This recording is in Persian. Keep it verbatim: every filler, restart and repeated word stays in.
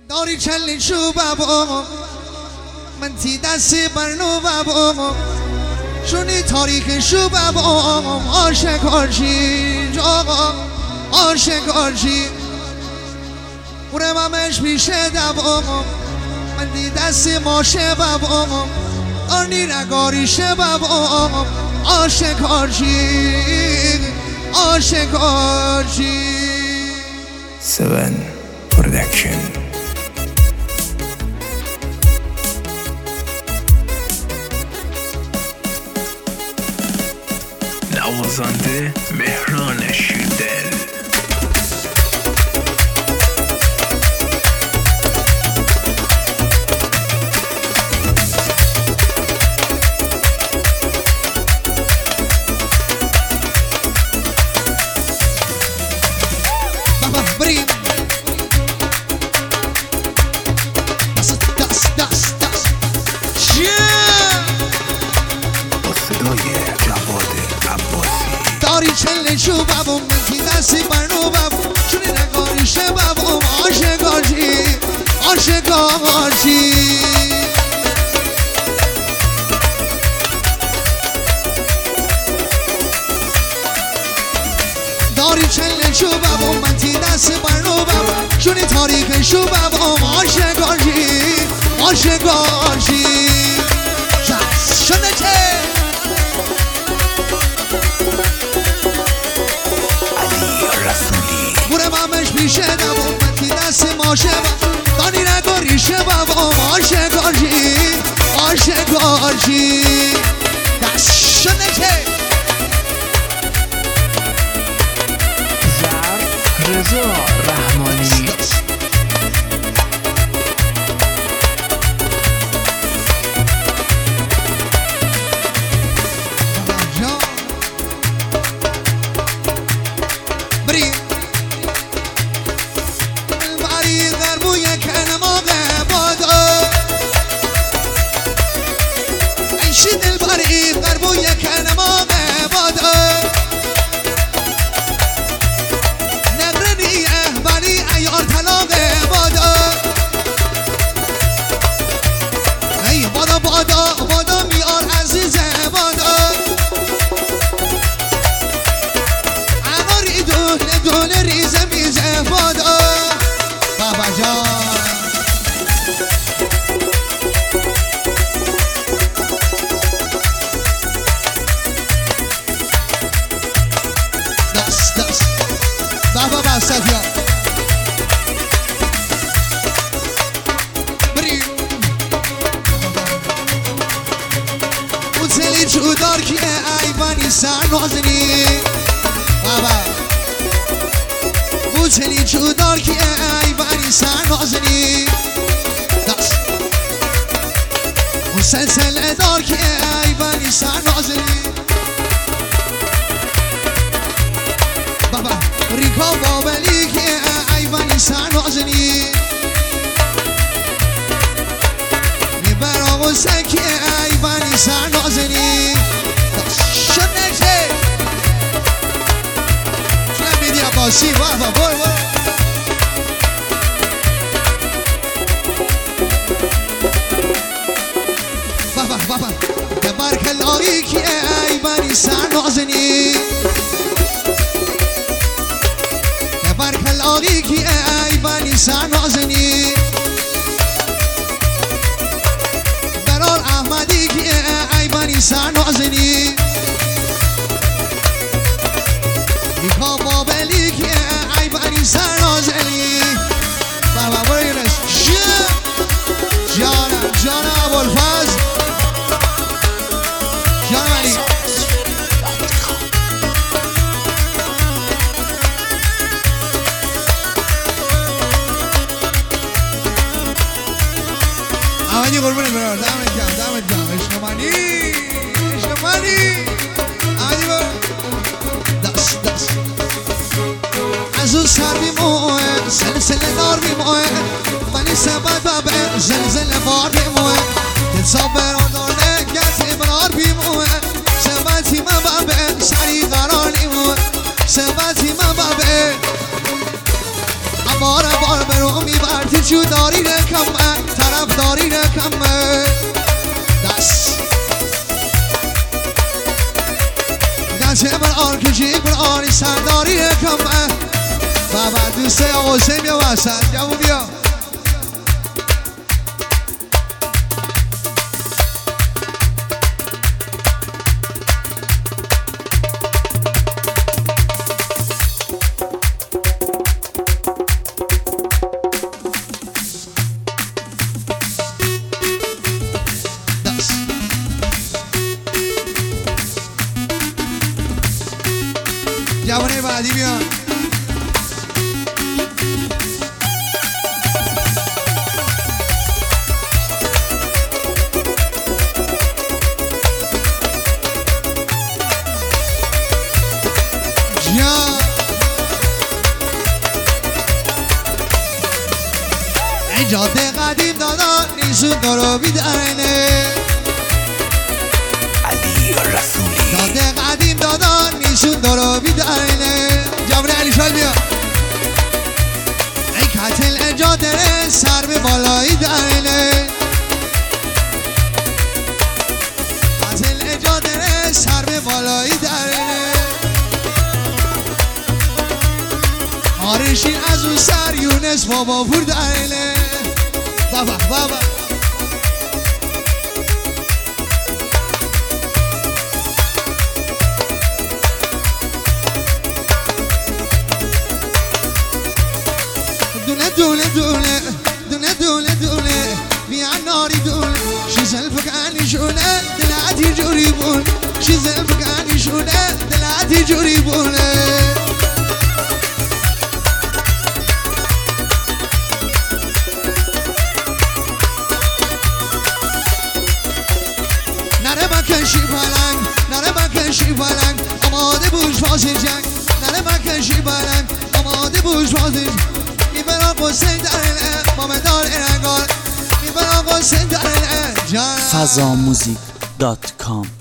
داری چلی شو بابا من تی دستی برنو بابا شونی تاریخ شو بابا آشکارچی جاقا آشکارچی بوره ممش پیشه دبا من تی دستی ماشه بابا آنی نگاریشه بابا آشکارچی آشکارچی سون پرودکشن نوازنده مهران شیردل بریم دست دست دست دست با صدای جواد عباسی داری چله شو بابا من تی دستی برنو بابا شونی نگاریشه بابا آشکارچی آشکارچی داری چله شو بابا من تی دستی برنو بابا شونی تاریخ شو بابا آشکارچی آشکارچی شده چه بوره مامش پیشه دبا من تی دست ماشه با دانی نگاریشه بابا آشکارچی آشکارچی دست شده چه زر رضا رحمانی بریم باری غربوی کنماغه بادا ایشی دل باری غربوی کنماغه بادا نقرنی احبالی ایار طلاقه بادا ای بادا بادا بادا میار عزیزه بادا عقاری دونه دونه ریزه میزه بادا بابا جان دست دست بابا بستت یا بریم اوزلی جودار که ایوانی سر نازنی بابا اوزلی جودار که ایوانی سر نازنی دست اون سلسله دار که ایوانی سر نازنی بابا ریکا بابلی که ایوانی سر نازنی میبر آقا سکی ایوانی سر نازنی شده چه شده میدی عباسی بابا بای بای بابا بابا دبر کلاری که ایوانی سر نازنی دبر کلاری که ایوانی سر نازنی برار احمدی که ایوانی سر نازنی میکا بابلی که ایوانی سر نازنی بابا برو یونس جانم جانم ابوالفضل جانم علی احمدی قربونت برار دمت گرم دمت گرم عشق منی عشق منی احمدی برار دست دست از اون سر بیموه سلسله دار بیموه ولی سبت بابه زلزله بار بیموه دلسا برادانه گت برار بیموه سبتی من بابه سری قرار نیموه سبتی من بابه بار بار برو میبردی وجوداری نکمه طرفداری نکمه دست دست بر آن کجیک بر آنی سرداری نکمه بابا دوسته حسین بیا وسط جوون بیا جوانه بعدی بیان جان ای جاده قدیم دادا نیسون دارو بیدرنه علی رسولی جاده قدیم دادا نیسون دارو بیدرنه جوانه علی شال بیا ای کتل اجاده سر به بالایی درنه کتل اجاده سر به بالایی درنه آرشین از اون سر یونس بابا پور درنه بابا بابا دونه دونه دونه دونه دونه دونه بیا ناری دونه شی زلفك عنی شونه دلعتی جوری بون شی زلفك عنی شونه دلعتی جوری بونه نره بکشی پلنگ نره بکشی پلنگ آماده بوش فاز جنگ نره بکشی پلنگ آماده بوش فاز جنگ میبرم قصه درنه مامدار انگار میبرم قصه درنه جان فضاموزیک دات کام